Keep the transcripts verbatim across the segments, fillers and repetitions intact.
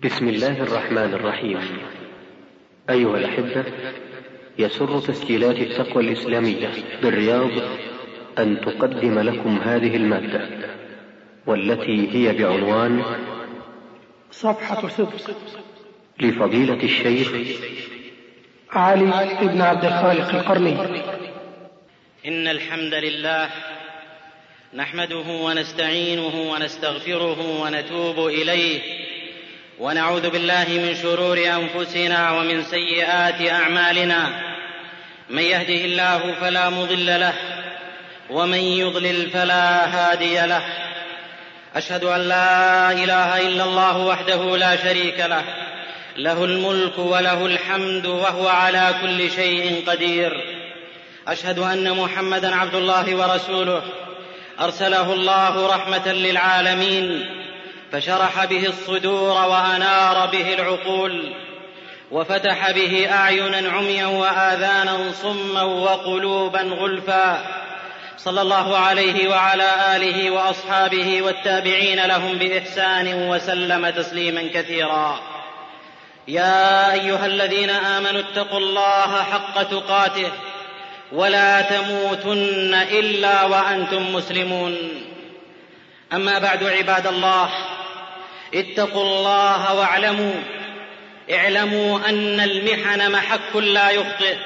بسم الله الرحمن الرحيم. أيها الأحبة، يسر تسجيلات التقوى الإسلامية بالرياض أن تقدم لكم هذه المادة، والتي هي بعنوان صفحة صدق لفضيلة الشيخ علي بن عبد الخالق القرني. إن الحمد لله نحمده ونستعينه ونستغفره ونتوب إليه، ونعوذ بالله من شرور أنفسنا ومن سيئات أعمالنا. من يهده الله فلا مضل له، ومن يضلل فلا هادي له. أشهد أن لا إله إلا الله وحده لا شريك له، له الملك وله الحمد وهو على كل شيء قدير. أشهد أن محمدًا عبد الله ورسوله، أرسله الله رحمة للعالمين، فشرح به الصدور وأنار به العقول، وفتح به أعينا عميا وآذانا صما وقلوبا غلفا. صلى الله عليه وعلى آله وأصحابه والتابعين لهم بإحسان وسلم تسليما كثيرا. يا أيها الذين آمنوا اتقوا الله حق تقاته ولا تموتن إلا وأنتم مسلمون. أما بعد، عباد الله، اتقوا الله واعلموا اعلموا أن المحن محك لا يخطئ،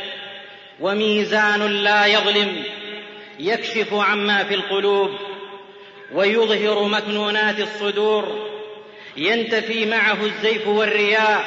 وميزان لا يظلم، يكشف عما في القلوب ويظهر مكنونات الصدور، ينتفي معه الزيف والرياء،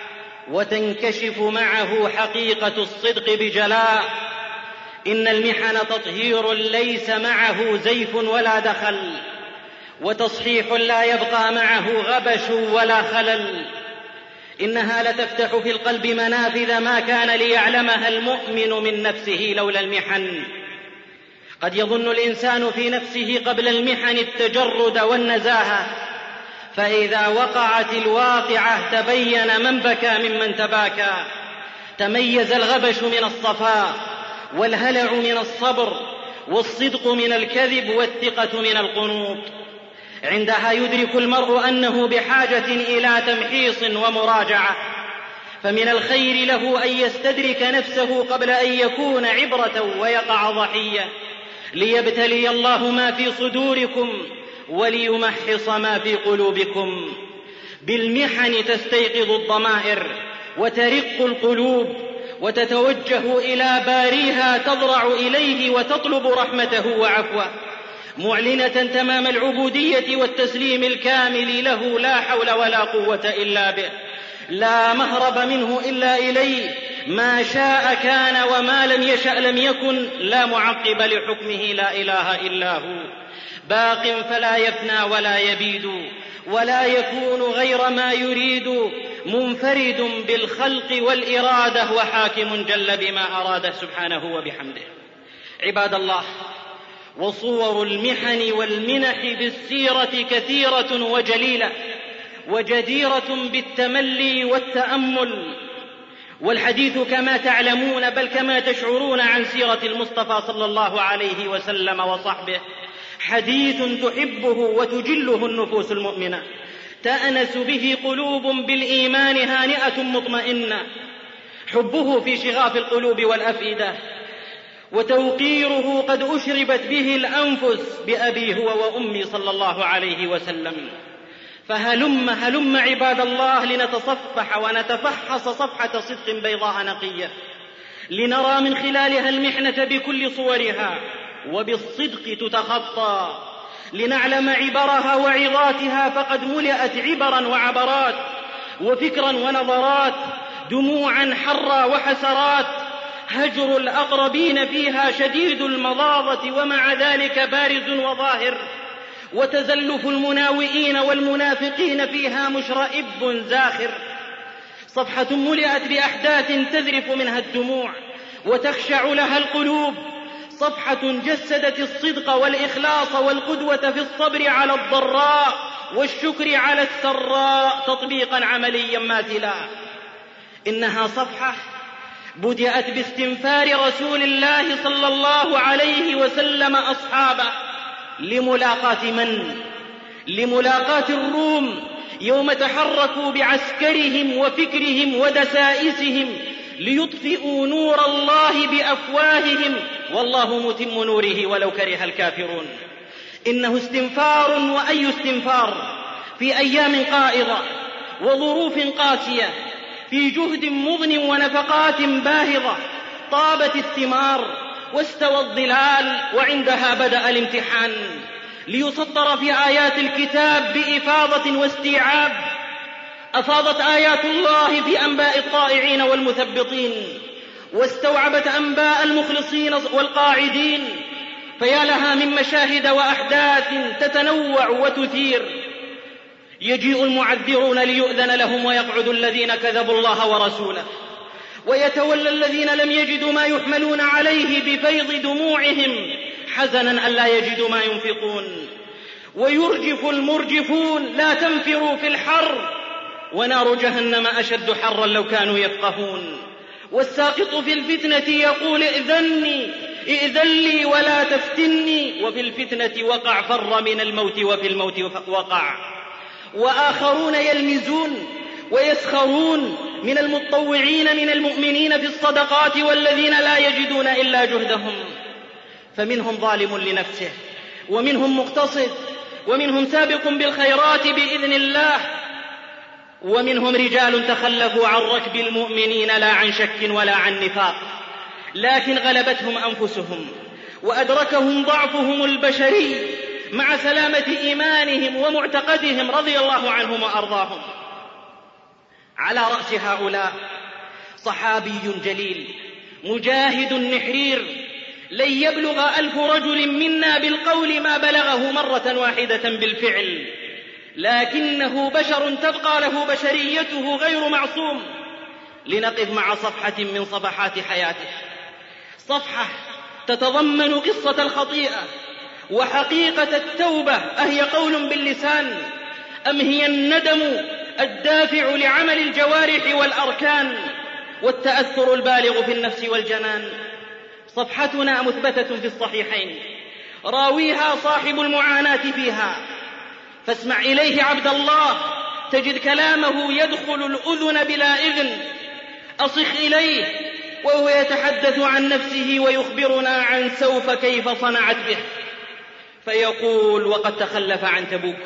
وتنكشف معه حقيقة الصدق بجلاء. إن المحن تطهير ليس معه زيف ولا دخل، وتصحيح لا يبقى معه غبش ولا خلل. إنها لتفتح في القلب منافذ ما كان ليعلمها المؤمن من نفسه لولا المحن. قد يظن الإنسان في نفسه قبل المحن التجرد والنزاهة، فإذا وقعت الواقعة تبين من بكى ممن تباكى. تميز الغبش من الصفاء، والهلع من الصبر، والصدق من الكذب، والثقة من القنوط. عندها يدرك المرء أنه بحاجة إلى تمحيص ومراجعة، فمن الخير له أن يستدرك نفسه قبل أن يكون عبرة ويقع ضحية، ليبتلي الله ما في صدوركم وليمحص ما في قلوبكم. بالمحن تستيقظ الضمائر وترق القلوب، وتتوجه إلى باريها، تضرع إليه وتطلب رحمته وعفوه، معلنة تمام العبودية والتسليم الكامل له، لا حول ولا قوة إلا به، لا مهرب منه إلا إليه، ما شاء كان وما لم يشأ لم يكن، لا معقب لحكمه، لا إله إلا هو، باق فلا يفنى ولا يبيد ولا يكون غير ما يريد، منفرد بالخلق والإرادة، وحاكم جل بما أراده سبحانه وبحمده. عباد الله، وصور المحن والمنح بالسيرة كثيرة وجليلة، وجديرة بالتملي والتأمل. والحديث كما تعلمون بل كما تشعرون عن سيرة المصطفى صلى الله عليه وسلم وصحبه حديث تحبه وتجله النفوس المؤمنة، تأنس به قلوب بالإيمان هانئة مطمئنة، حبه في شغاف القلوب والأفئدة، وتوقيره قد أشربت به الأنفس بأبي هو وأمي صلى الله عليه وسلم. فهلم هلم عباد الله لنتصفح ونتفحص صفحة صدق بيضاء نقية، لنرى من خلالها المحنة بكل صورها، وبالصدق تتخطى، لنعلم عبرها وعظاتها، فقد ملئت عبرا وعبرات، وفكرا ونظرات، دموعا حرا وحسرات. هجر الأقربين فيها شديد المضاضة، ومع ذلك بارز وظاهر، وتزلف المناوئين والمنافقين فيها مشرئب زاخر. صفحة ملئت بأحداث تذرف منها الدموع وتخشع لها القلوب، صفحة جسدت الصدق والإخلاص والقدوة في الصبر على الضراء والشكر على السراء تطبيقا عمليا ماثلا. إنها صفحة بدأت باستنفار رسول الله صلى الله عليه وسلم أصحابه لملاقاة من؟ لملاقاة الروم، يوم تحركوا بعسكرهم وفكرهم ودسائسهم ليطفئوا نور الله بأفواههم والله متم نوره ولو كره الكافرون. إنه استنفار وأي استنفار في أيام قائضة وظروف قاسية، في جهد مضن ونفقات باهظة طابت الثمار واستوى الظلال، وعندها بدأ الامتحان ليسطر في آيات الكتاب بإفاضة واستيعاب. أفاضت آيات الله في أنباء الطائعين والمثبطين، واستوعبت أنباء المخلصين والقاعدين، فيا لها من مشاهد وأحداث تتنوع وتثير. يجيء المعذرون ليؤذن لهم، ويقعد الذين كذبوا الله ورسوله، ويتولى الذين لم يجدوا ما يحملون عليه بفيض دموعهم حزنا ألا يجدوا ما ينفقون. ويرجف المرجفون لا تنفروا في الحر ونار جهنم أشد حرا لو كانوا يفقهون. والساقط في الفتنة يقول ائذني ائذن لي ولا تفتني، وفي الفتنة وقع فر من الموت وفي الموت وقع. وآخرون يلمزون ويسخرون من المتطوعين من المؤمنين في الصدقات والذين لا يجدون إلا جهدهم، فمنهم ظالم لنفسه ومنهم مقتصد ومنهم سابق بالخيرات بإذن الله، ومنهم رجال تخلفوا عن ركب المؤمنين لا عن شك ولا عن نفاق، لكن غلبتهم أنفسهم وأدركهم ضعفهم البشري مع سلامة إيمانهم ومعتقدهم رضي الله عنهم وأرضاهم. على رأس هؤلاء صحابي جليل مجاهد نحرير لن يبلغ ألف رجل منا بالقول ما بلغه مرة واحدة بالفعل، لكنه بشر تبقى له بشريته غير معصوم. لنقف مع صفحة من صفحات حياته، صفحة تتضمن قصة الخطيئة وحقيقة التوبة، أهي قول باللسان أم هي الندم الدافع لعمل الجوارح والأركان والتأثر البالغ في النفس والجنان. صفحتنا مثبتة في الصحيحين، راويها صاحب المعاناة فيها، فاسمع إليه عبد الله تجد كلامه يدخل الأذن بلا إذن. أصخ إليه وهو يتحدث عن نفسه ويخبرنا عن سوف كيف صنعت به، فيقول وقد تخلف عن تبوك.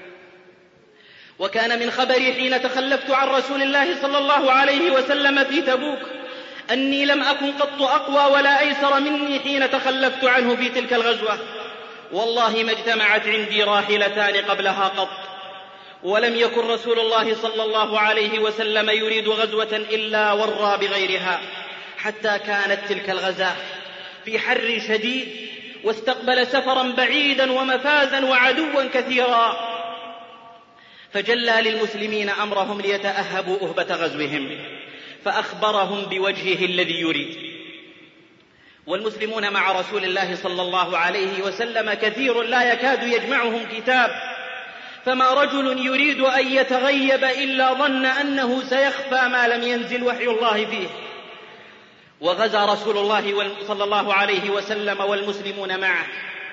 وكان من خبري حين تخلفت عن رسول الله صلى الله عليه وسلم في تبوك أني لم أكن قط أقوى ولا أيسر مني حين تخلفت عنه في تلك الغزوة، والله ما اجتمعت عندي راحلتان قبلها قط، ولم يكن رسول الله صلى الله عليه وسلم يريد غزوة إلا ورى بغيرها، حتى كانت تلك الغزاة في حر شديد، واستقبل سفرا بعيدا ومفازا وعدوا كثيرا، فجلى للمسلمين أمرهم ليتأهبوا أهبة غزوهم، فأخبرهم بوجهه الذي يريد. والمسلمون مع رسول الله صلى الله عليه وسلم كثير لا يكاد يجمعهم كتاب، فما رجل يريد أن يتغيب إلا ظن أنه سيخفى ما لم ينزل وحي الله فيه. وغزا رسول الله صلى الله عليه وسلم والمسلمون معه.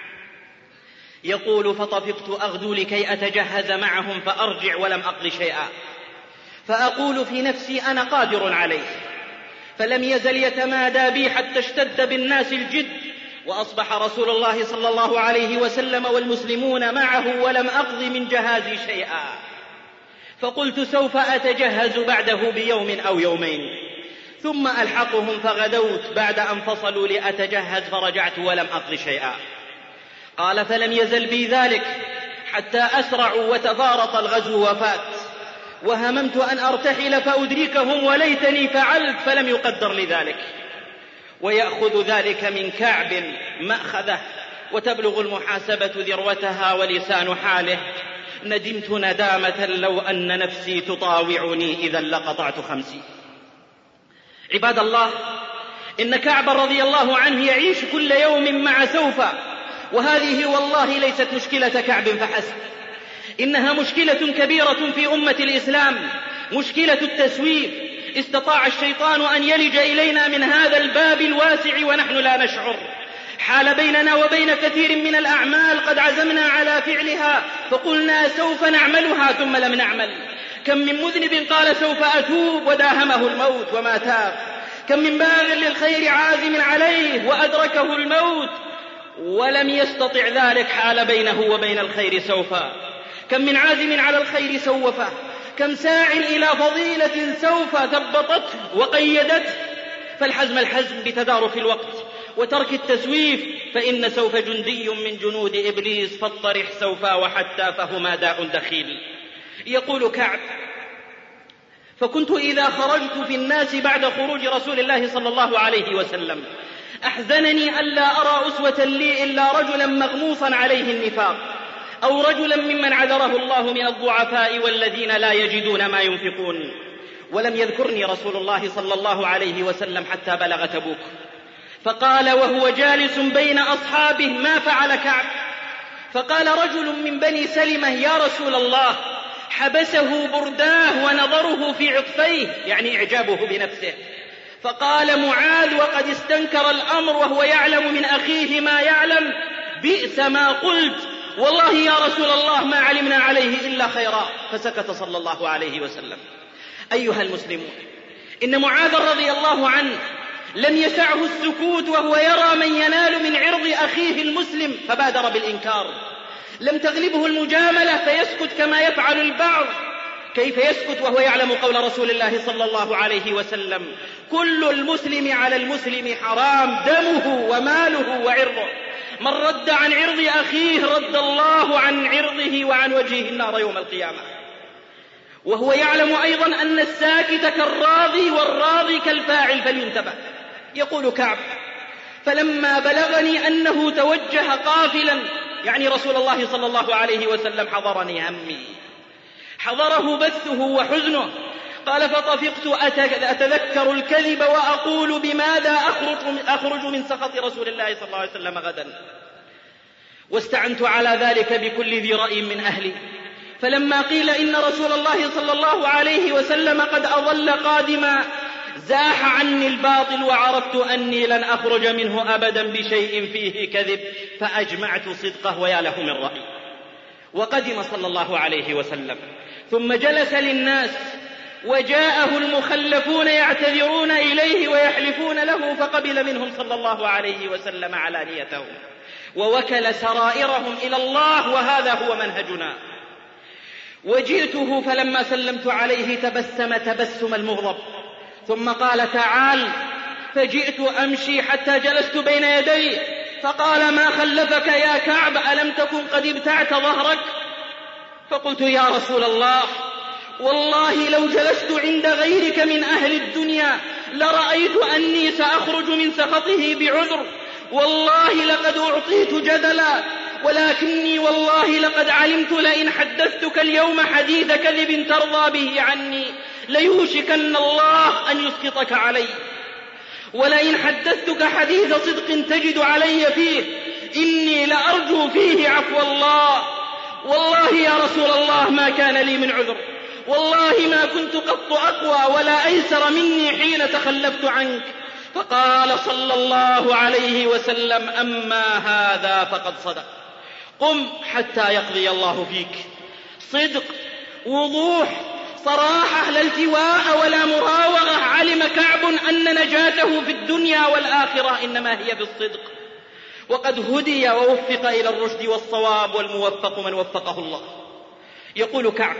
يقول فطفقت أغدو لكي أتجهز معهم فأرجع ولم أقض شيئا، فأقول في نفسي أنا قادر عليه، فلم يزل يتمادى بي حتى اشتد بالناس الجد، وأصبح رسول الله صلى الله عليه وسلم والمسلمون معه ولم أقض من جهازي شيئا، فقلت سوف أتجهز بعده بيوم أو يومين ثم ألحقهم، فغدوت بعد أن فصلوا لأتجهز فرجعت ولم أقض شيئا. قال فلم يزل بي ذلك حتى أسرعوا وتفارط الغزو وفات، وهممت أن أرتحل فأدركهم وليتني فعلت فلم يقدر لذلك. ويأخذ ذلك من كعب مأخذه، وتبلغ المحاسبة ذروتها ولسان حاله ندمت ندامة لو أن نفسي تطاوعني إذا لقطعت خمسي. عباد الله، إن كعب رضي الله عنه يعيش كل يوم مع سوف، وهذه والله ليست مشكلة كعب فحسب، إنها مشكلة كبيرة في أمة الإسلام، مشكلة التسويف. استطاع الشيطان أن يلج إلينا من هذا الباب الواسع ونحن لا نشعر، حال بيننا وبين كثير من الأعمال قد عزمنا على فعلها فقلنا سوف نعملها ثم لم نعمل. كم من مذنب قال سوف أتوب وداهمه الموت وما تاب. كم من باغ للخير عازم عليه وأدركه الموت ولم يستطع ذلك حال بينه وبين الخير سوف. كم من عازم على الخير سوفه. كم ساع إلى فضيلة سوف ثبطته وقيدته. فالحزم الحزم بتدارك الوقت وترك التسويف، فإن سوف جندي من جنود إبليس فاطرح سوفا وحتى فهما داء دخيل. يقول كعب: فكنت إذا خرجت في الناس بعد خروج رسول الله صلى الله عليه وسلم أحزنني ألا أرى أسوة لي إلا رجلا مغموصا عليه النفاق، أو رجلا ممن عذره الله من الضعفاء والذين لا يجدون ما ينفقون. ولم يذكرني رسول الله صلى الله عليه وسلم حتى بلغ تبوك، فقال وهو جالس بين أصحابه: ما فعل كعب؟ فقال رجل من بني سلمة: يا رسول الله، حبسه برداه ونظره في عطفيه، يعني إعجابه بنفسه. فقال معاذ وقد استنكر الأمر وهو يعلم من أخيه ما يعلم: بئس ما قلت، والله يا رسول الله ما علمنا عليه إلا خيرا. فسكت صلى الله عليه وسلم. أيها المسلمون، إن معاذ رضي الله عنه لم يسعه السكوت وهو يرى من ينال من عرض أخيه المسلم فبادر بالإنكار. لم تغلبه المجاملة فيسكت كما يفعل البعض. كيف يسكت وهو يعلم قول رسول الله صلى الله عليه وسلم: كل المسلم على المسلم حرام دمه وماله وعرضه، من رد عن عرض أخيه رد الله عن عرضه وعن وجهه النار يوم القيامة. وهو يعلم أيضا أن الساكت كالراضي والراضي كالفاعل، فلينتبه. يقول كعب: فلما بلغني أنه توجه قافلا، يعني رسول الله صلى الله عليه وسلم، حضرني همي، حضره بثه وحزنه. قال: فطفقت أتذكر الكذب وأقول بماذا أخرج من سخط رسول الله صلى الله عليه وسلم غدا. واستعنت على ذلك بكل ذي رأي من أهلي. فلما قيل إن رسول الله صلى الله عليه وسلم قد أظل قادما زاح عني الباطل وعرفت أني لن أخرج منه أبدا بشيء فيه كذب، فأجمعت صدقه ويا له من رأي. وقدم صلى الله عليه وسلم ثم جلس للناس، وجاءه المخلفون يعتذرون إليه ويحلفون له، فقبل منهم صلى الله عليه وسلم علانيتهم ووكل سرائرهم إلى الله، وهذا هو منهجنا. وجئته فلما سلمت عليه تبسم تبسم المغضب، ثم قال: تعال. فجئت أمشي حتى جلست بين يديه، فقال: ما خلفك يا كعب؟ ألم تكن قد ابتعت ظهرك؟ فقلت: يا رسول الله، والله لو جلست عند غيرك من أهل الدنيا لرأيت أني سأخرج من سخطه بعذر، والله لقد أعطيت جدلا، ولكني والله لقد علمت لئن حدثتك اليوم حديث كذب ترضى به عني ليوشكن الله أن يسقطك علي، ولئن حدثتك حديث صدق تجد علي فيه إني لأرجو فيه عفو الله. والله يا رسول الله ما كان لي من عذر، والله ما كنت قط أقوى ولا أيسر مني حين تخلفت عنك. فقال صلى الله عليه وسلم: أما هذا فقد صدق، قم حتى يقضي الله فيك. صدق، وضوح، صراحة، لا التواء ولا مراوغة. علم كعب أن نجاته في الدنيا والآخرة إنما هي بالصدق، وقد هدي ووفق إلى الرشد والصواب، والموفق من وفقه الله. يقول كعب: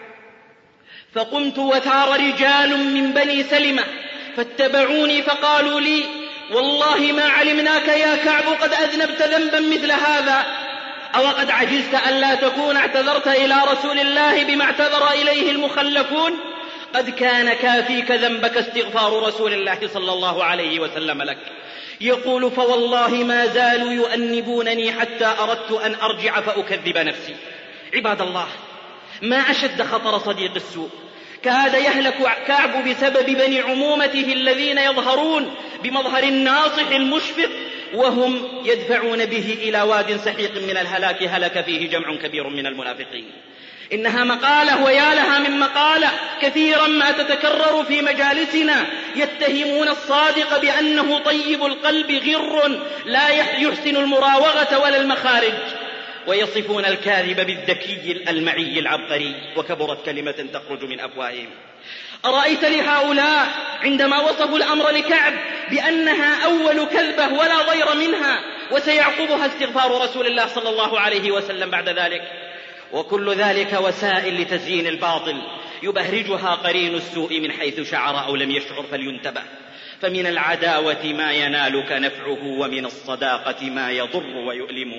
فقمت وثار رجال من بني سلمة فاتبعوني فقالوا لي: والله ما علمناك يا كعب قد أذنبت ذنبا مثل هذا، أو قد عجزت ألا تكون اعتذرت إلى رسول الله بما اعتذر إليه المخلفون؟ قد كان كافيك ذنبك استغفار رسول الله صلى الله عليه وسلم لك. يقول: فوالله ما زالوا يؤنبونني حتى أردت أن أرجع فأكذب نفسي. عباد الله، ما أشد خطر صديق السوء. كاد يهلك كعب بسبب بني عمومته الذين يظهرون بمظهر الناصح المشفق، وهم يدفعون به إلى واد سحيق من الهلاك هلك فيه جمع كبير من المنافقين. إنها مقالة ويا لها من مقالة كثيرا ما تتكرر في مجالسنا، يتهمون الصادق بأنه طيب القلب غر لا يحسن المراوغة ولا المخارج، ويصفون الكاذب بالذكي الألمعي العبقري، وكبرت كلمة تخرج من أفواههم. أرأيت لهؤلاء عندما وصفوا الأمر لكعب بأنها أول كذبة ولا ضير منها، وسيعقبها استغفار رسول الله صلى الله عليه وسلم بعد ذلك؟ وكل ذلك وسائل لتزيين الباطل يبهرجها قرين السوء من حيث شعر أو لم يشعر فلينتبه، فمن العداوة ما ينالك نفعه، ومن الصداقة ما يضر ويؤلم.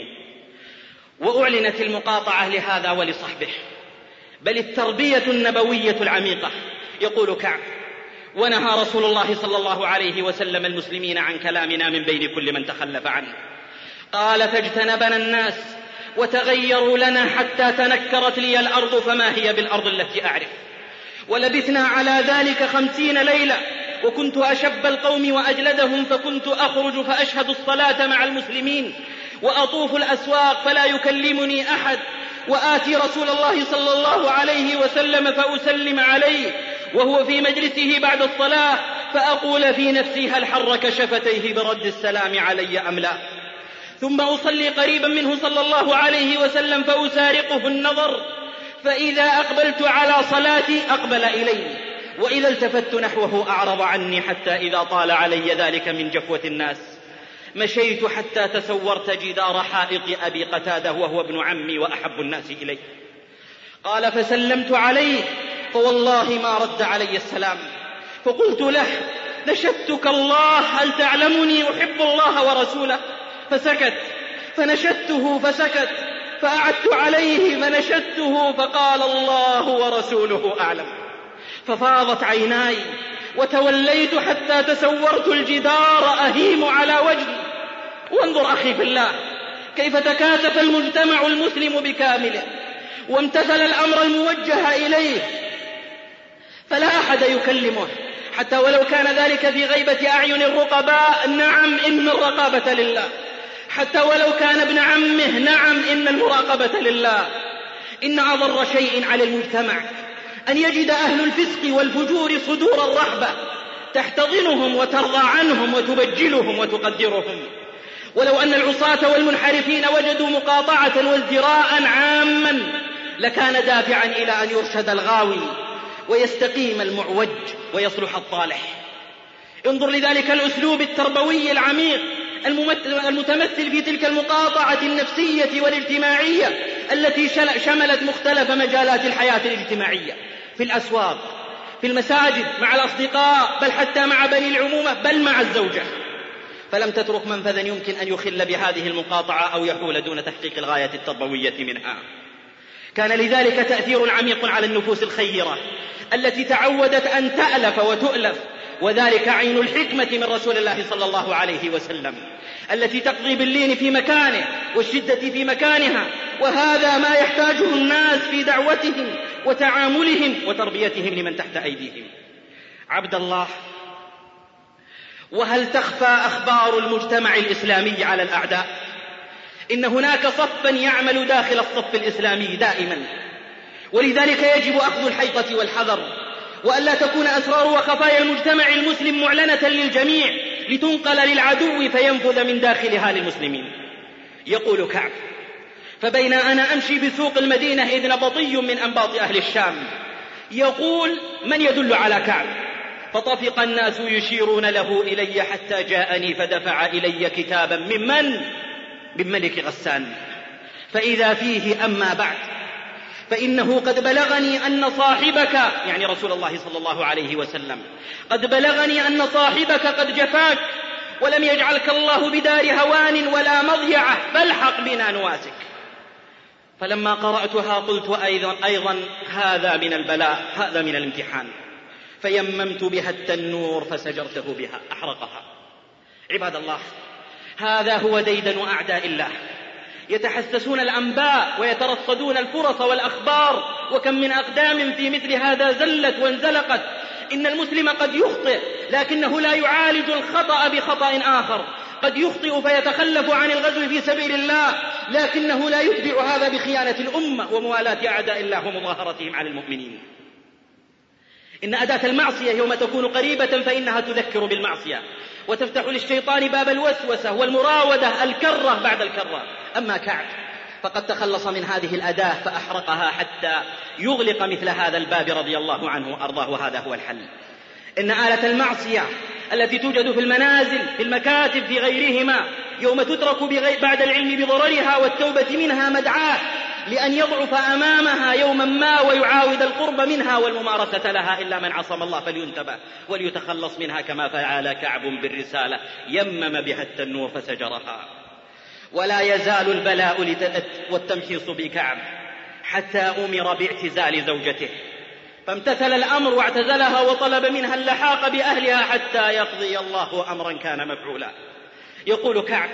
وأعلنت المقاطعة لهذا ولصحبه، بل التربية النبوية العميقة. يقول كعب: ونهى رسول الله صلى الله عليه وسلم المسلمين عن كلامنا من بين كل من تخلف عنه. قال: فاجتنبنا الناس وتغيروا لنا حتى تنكرت لي الأرض فما هي بالأرض التي أعرف. ولبثنا على ذلك خمسين ليلة، وكنت أشب القوم وأجلدهم، فكنت أخرج فأشهد الصلاة مع المسلمين، وأطوف الأسواق فلا يكلمني أحد، وآتي رسول الله صلى الله عليه وسلم فأسلم عليه وهو في مجلسه بعد الصلاة، فأقول في نفسي: هل حرك شفتيه برد السلام علي أم لا؟ ثم أصلي قريبا منه صلى الله عليه وسلم فأسارقه النظر، فإذا أقبلت على صلاتي أقبل إلي، وإذا التفت نحوه أعرض عني، حتى إذا طال علي ذلك من جفوة الناس مشيت حتى تسورت جدار حائط أبي قتادة وهو ابن عمي وأحب الناس إلي. قال: فسلمت عليه فوالله ما رد علي السلام، فقلت له: نشدتك الله، هل تعلمني أحب الله ورسوله؟ فسكت، فنشدته فسكت، فأعدت عليه فنشدته، فقال: الله ورسوله أعلم. ففاضت عيناي وتوليت حتى تسورت الجدار أهيم على وجهي. وانظر أخي في الله كيف تكاتف المجتمع المسلم بكامله وامتثل الأمر الموجه إليه، فلا أحد يكلمه حتى ولو كان ذلك في غيبة أعين الرقباء. نعم، إن الرقابة لله. حتى ولو كان ابن عمه. نعم، إن المراقبة لله. إن أضر شيء على المجتمع أن يجد أهل الفسق والفجور صدور الرحبة تحتضنهم وترضى عنهم وتبجلهم وتقدرهم. ولو أن العصاة والمنحرفين وجدوا مقاطعة وازدراء عاما لكان دافعا إلى أن يرشد الغاوي ويستقيم المعوج ويصلح الطالح. انظر لذلك الأسلوب التربوي العميق المتمثل في تلك المقاطعة النفسية والاجتماعية التي شملت مختلف مجالات الحياة الاجتماعية، في الأسواق، في المساجد، مع الأصدقاء، بل حتى مع بني العمومة، بل مع الزوجة. فلم تترك منفذا يمكن أن يخل بهذه المقاطعة أو يحول دون تحقيق الغاية التربوية منها. كان لذلك تأثير عميق على النفوس الخيرة التي تعودت أن تألف وتؤلف، وذلك عين الحكمة من رسول الله صلى الله عليه وسلم التي تقضي باللين في مكانه والشدة في مكانها. وهذا ما يحتاجه الناس في دعوتهم وتعاملهم وتربيتهم لمن تحت أيديهم. عبد الله، وهل تخفى أخبار المجتمع الإسلامي على الأعداء؟ إن هناك صفا يعمل داخل الصف الإسلامي دائما، ولذلك يجب أخذ الحيطة والحذر، وألا تكون أسرار وخفايا المجتمع المسلم معلنة للجميع لتنقل للعدو فينفذ من داخلها للمسلمين. يقول كعب: فبين أنا أمشي بسوق المدينة إذ نبطي من أنباط أهل الشام يقول: من يدل على كعب؟ فطفق الناس يشيرون له إلي حتى جاءني فدفع إلي كتابا ممن؟ من ملك غسان، فإذا فيه: أما بعد فإنه قد بلغني أن صاحبك، يعني رسول الله صلى الله عليه وسلم، قد بلغني أن صاحبك قد جفاك ولم يجعلك الله بدار هوان ولا مضيعة، فالحق بنا نواسك. فلما قرأتها قلت أيضا, أيضا هذا من البلاء، هذا من الامتحان، فيممت بها التنور فسجرته بها أحرقها. عباد الله، هذا هو ديدن أعداء الله، يتحسسون الأنباء ويترصدون الفرص والأخبار، وكم من أقدام في مثل هذا زلت وانزلقت. إن المسلم قد يخطئ لكنه لا يعالج الخطأ بخطأ آخر، قد يخطئ فيتخلف عن الغزو في سبيل الله لكنه لا يتبع هذا بخيانة الأمة وموالاة أعداء الله ومظاهرتهم على المؤمنين. إن أداة المعصية يوم تكون قريبة فإنها تذكر بالمعصية وتفتح للشيطان باب الوسوسة والمراودة الكرة بعد الكرة. أما كعب فقد تخلص من هذه الأداة فأحرقها حتى يغلق مثل هذا الباب رضي الله عنه وأرضاه، وهذا هو الحل. إن آلة المعصية التي توجد في المنازل في المكاتب في غيرهما يوم تترك بعد العلم بضررها والتوبة منها مدعاة لأن يضعف أمامها يوما ما ويعاود القرب منها والممارسة لها، إلا من عصم الله فلينتبه وليتخلص منها كما فعل كعب بالرسالة، يمم بها التنور فسجرها. ولا يزال البلاء والتمحيص بكعب حتى أمر باعتزال زوجته، فامتثل الأمر واعتزلها وطلب منها اللحاق بأهلها حتى يقضي الله أمرا كان مفعولا. يقول كعب: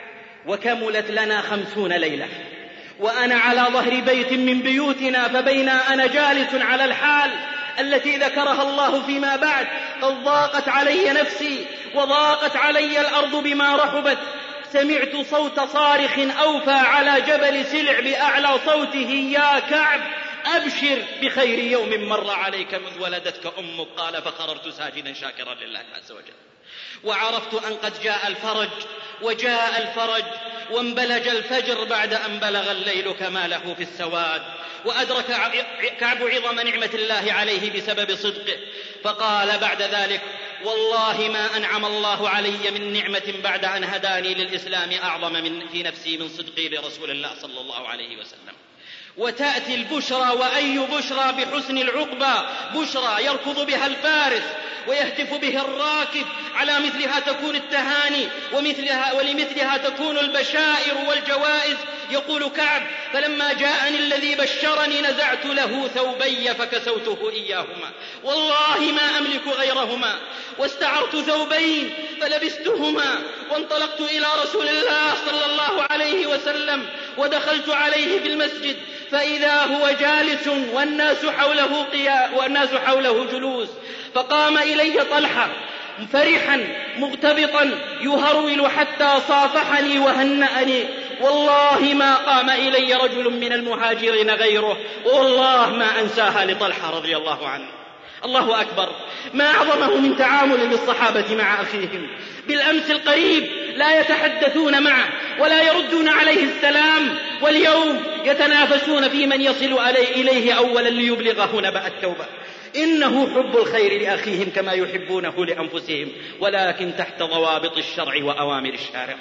وكملت لنا خمسون ليلة وأنا على ظهر بيت من بيوتنا، فبين أنا جالس على الحال التي ذكرها الله فيما بعد قد ضاقت علي نفسي وضاقت علي الأرض بما رحبت، سمعت صوت صارخ أوفى على جبل سلع بأعلى صوته: يا كعب أبشر بخير يوم مر عليك مذ ولدتك أمك. قال: فخررت ساجدا شاكرا لله عز وجل، وعرفت أن قد جاء الفرج، وجاء الفرج وانبلج الفجر بعد أن بلغ الليل كماله في السواد، وأدرك كعب عظم نعمة الله عليه بسبب صدقه، فقال بعد ذلك: والله ما أنعم الله علي من نعمة بعد أن هداني للإسلام أعظم من في نفسي من صدقي لرسول الله صلى الله عليه وسلم. وتأتي البشرى، وأي بشرى بحسن العقبى، بشرى يركض بها الفارس ويهتف به الراكب، على مثلها تكون التهاني ومثلها ولمثلها تكون البشائر والجوائز. يقول كعب: فلما جاءني الذي بشرني نزعت له ثوبي فكسوته إياهما، والله ما أملك غيرهما، واستعرت ثوبين فلبستهما، وانطلقت إلى رسول الله صلى الله عليه وسلم ودخلت عليه في المسجد، فإذا هو جالس والناس حوله قيام والناس حوله جلوس، فقام إلي طلحة فرحا مغتبطا يهرول حتى صافحني وهنأني، والله ما قام إلي رجل من المهاجرين غيره، والله ما أنساها لطلحة رضي الله عنه. الله أكبر، ما أعظمه من تعامل للصحابة مع أخيهم. بالأمس القريب لا يتحدثون معه ولا يردون عليه السلام، واليوم يتنافسون في من يصل إليه أولا ليبلغه نبأ التوبة. إنه حب الخير لأخيهم كما يحبونه لأنفسهم، ولكن تحت ضوابط الشرع وأوامر الشارع.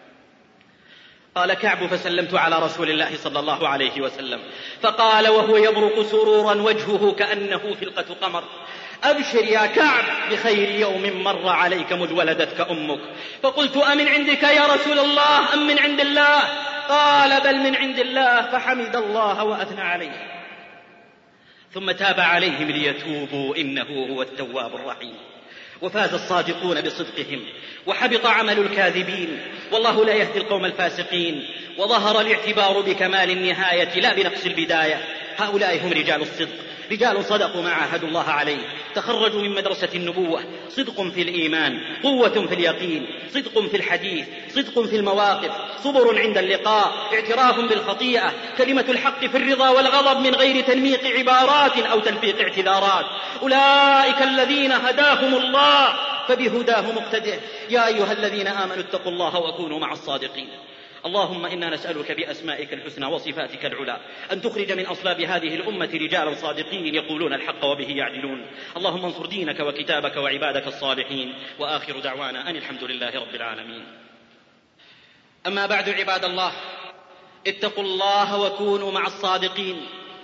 قال كعب: فسلمت على رسول الله صلى الله عليه وسلم، فقال وهو يبرق سرورا وجهه كأنه فلقة قمر: أبشر يا كعب بخير يوم مر عليك مذ ولدتك أمك. فقلت: أمن عندك يا رسول الله أم من عند الله؟ قال: بل من عند الله. فحمد الله وأثنى عليه، ثم تاب عليهم ليتوبوا إنه هو التواب الرحيم. وفاز الصادقون بصدقهم وحبط عمل الكاذبين، والله لا يهدي القوم الفاسقين. وظهر الاعتبار بكمال النهاية لا بنقص البداية. هؤلاء هم رجال الصدق، رجال صدقوا ما عاهدوا الله عليه، تخرجوا من مدرسة النبوة. صدق في الإيمان، قوة في اليقين، صدق في الحديث، صدق في المواقف، صبر عند اللقاء، اعتراف بالخطيئة، كلمة الحق في الرضا والغضب من غير تنميق عبارات أو تلفيق اعتذارات. أولئك الذين هداهم الله فبهداه مقتده. يا أيها الذين آمنوا اتقوا الله وكونوا مع الصادقين. اللهم إنا نسألك بأسمائك الحسنى وصفاتك العلى أن تخرج من أصلاب هذه الأمة رجالا صادقين يقولون الحق وبه يعدلون. اللهم انصر دينك وكتابك وعبادك الصالحين. وآخر دعوانا أن الحمد لله رب العالمين. أما بعد عباد الله، اتقوا الله وكونوا مع الصادقين.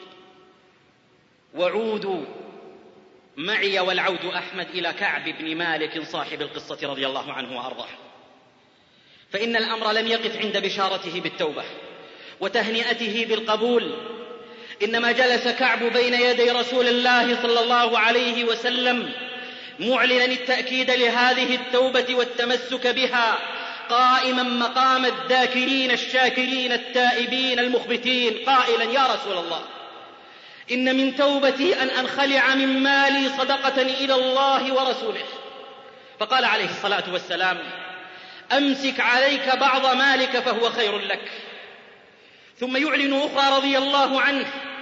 وعودوا معي والعود أحمد إلى كعب بن مالك صاحب القصة رضي الله عنه وأرضاه. فإن الأمر لم يقف عند بشارته بالتوبة وتهنئته بالقبول، إنما جلس كعب بين يدي رسول الله صلى الله عليه وسلم معلنا التأكيد لهذه التوبة والتمسك بها، قائما مقام الذاكرين الشاكرين التائبين المخبتين، قائلا: يا رسول الله، إن من توبتي أن أنخلع من مالي صدقة إلى الله ورسوله. فقال عليه الصلاة والسلام: أمسك عليك بعض مالك فهو خير لك. ثم يعلن أخرى رضي الله عنه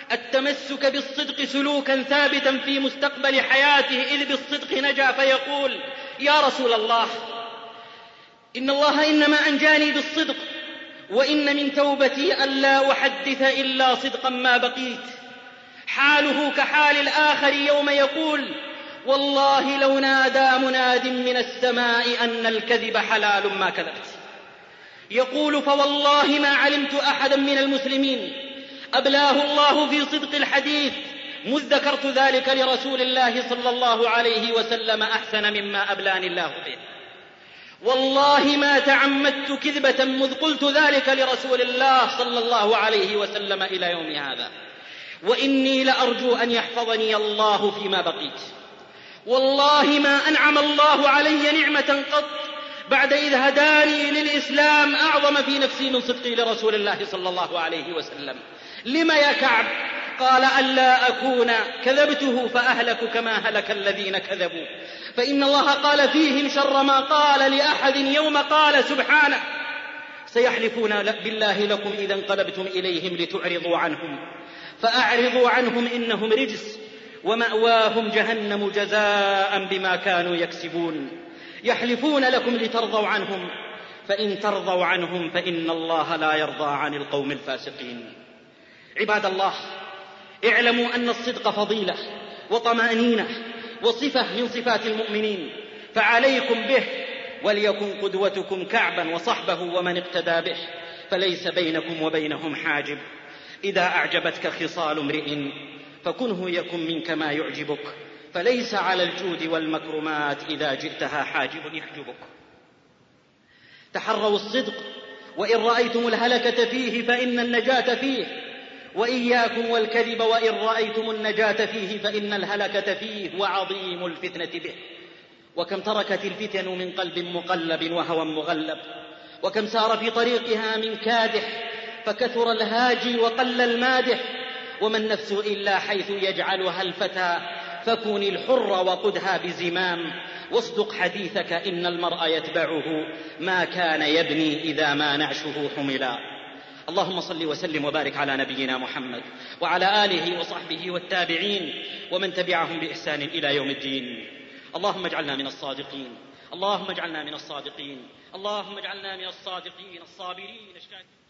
التمسك بالصدق سلوكا ثابتا في مستقبل حياته، إذ بالصدق نجا، فيقول: يا رسول الله، إن الله إنما أنجاني بالصدق، وإن من توبتي ألا أحدث إلا صدقا ما بقيت. حاله كحال الآخر يوم يقول: والله لو نادى مناد من السماء أن الكذب حلال ما كذبت. يقول: فوالله ما علمت أحدا من المسلمين أبلاه الله في صدق الحديث مذ ذكرت ذلك لرسول الله صلى الله عليه وسلم أحسن مما أبلاني الله به. والله ما تعمدت كذبة مذ قلت ذلك لرسول الله صلى الله عليه وسلم إلى يوم هذا، وإني لأرجو أن يحفظني الله فيما بقيت. والله ما أنعم الله علي نعمة قط بعد إذ هداني للإسلام أعظم في نفسي من صدقي لرسول الله صلى الله عليه وسلم. لما يا كعب؟ قال: ألا أكون كذبته فأهلك كما هلك الذين كذبوا، فإن الله قال فيهم شر ما قال لأحد يوم قال سبحانه: سيحلفون بالله لكم إذا انقلبتم إليهم لتعرضوا عنهم فأعرضوا عنهم إنهم رجس ومأواهم جهنم جزاء بما كانوا يكسبون. يحلفون لكم لترضوا عنهم، فإن ترضوا عنهم فإن الله لا يرضى عن القوم الفاسقين. عباد الله، اعلموا أن الصدق فضيلة وطمأنينة وصفة من صفات المؤمنين، فعليكم به، وليكن قدوتكم كعبا وصحبه ومن اقتدى به، فليس بينكم وبينهم حاجب. إذا أعجبتك خصال امرئ فكنه يكن منك ما يعجبك، فليس على الجود والمكرمات إذا جئتها حاجب يحجبك. تحروا الصدق، وإن رأيتم الهلكة فيه فإن النجاة فيه، وإياكم والكذب وإن رأيتم النجاة فيه فإن الهلكة فيه، وعظيم الفتنة به. وكم تركت الفتن من قلب مقلب وهوى مغلب، وكم سار في طريقها من كادح، فكثر الهاجي وقل المادح. وما النفس إلا حيث يجعلها الفتى، فكن الحر وقدها بزمام، واصدق حديثك إن المرء يتبعه ما كان يبني إذا ما نعشه حملا. اللهم صل وسلم وبارك على نبينا محمد وعلى آله وصحبه والتابعين ومن تبعهم بإحسان إلى يوم الدين. اللهم اجعلنا من الصادقين، اللهم اجعلنا من الصادقين، اللهم اجعلنا من الصادقين الصابرين الشاكرين.